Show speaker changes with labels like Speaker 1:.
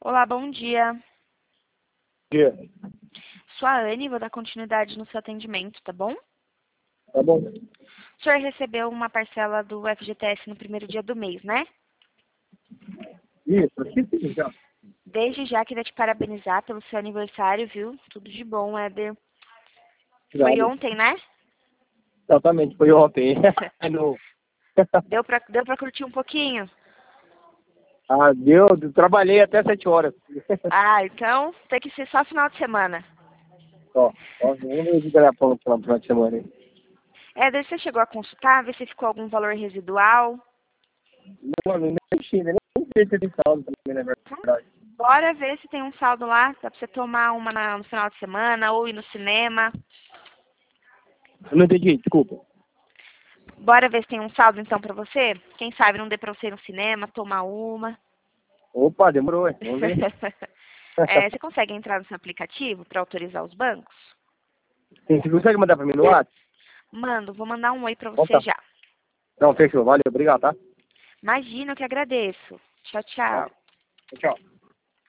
Speaker 1: Olá, bom dia.
Speaker 2: Dia.
Speaker 1: Sou a Anne, vou dar continuidade no seu atendimento, tá bom?
Speaker 2: Tá bom.
Speaker 1: O senhor recebeu uma parcela do FGTS no primeiro dia do mês, né?
Speaker 2: Isso, aqui sim, já.
Speaker 1: Desde já queria te parabenizar pelo seu aniversário, viu? Tudo de bom, Éder. Foi
Speaker 2: Obrigado.
Speaker 1: ontem, né?
Speaker 2: Exatamente, foi ontem. No...
Speaker 1: Deu pra curtir um pouquinho?
Speaker 2: Ah, deu, trabalhei até 7 horas.
Speaker 1: Ah, então tem que ser só final de semana.
Speaker 2: Ó, vamos ver o telefone no final de semana aí.
Speaker 1: Éder, você chegou a consultar, ver se ficou algum valor residual?
Speaker 2: Mano, nem mexi, nem sei se tem saldo também, na verdade.
Speaker 1: Bora ver se tem um saldo lá, dá pra você tomar uma no final de semana ou ir no cinema.
Speaker 2: Eu não entendi, desculpa.
Speaker 1: Bora ver se tem um saldo então pra você? Quem sabe não dê pra você ir no cinema, tomar uma.
Speaker 2: Opa, demorou, hein? Vamos ver.
Speaker 1: Você consegue entrar no seu aplicativo para autorizar os bancos?
Speaker 2: Você consegue mandar pra mim no WhatsApp?
Speaker 1: Mando, vou mandar um oi pra
Speaker 2: Então
Speaker 1: você
Speaker 2: tá.
Speaker 1: já.
Speaker 2: Não, fechou. Valeu, obrigado, tá?
Speaker 1: Imagina, eu que agradeço. Tchau,
Speaker 2: Tá.
Speaker 1: tchau.
Speaker 2: Tchau.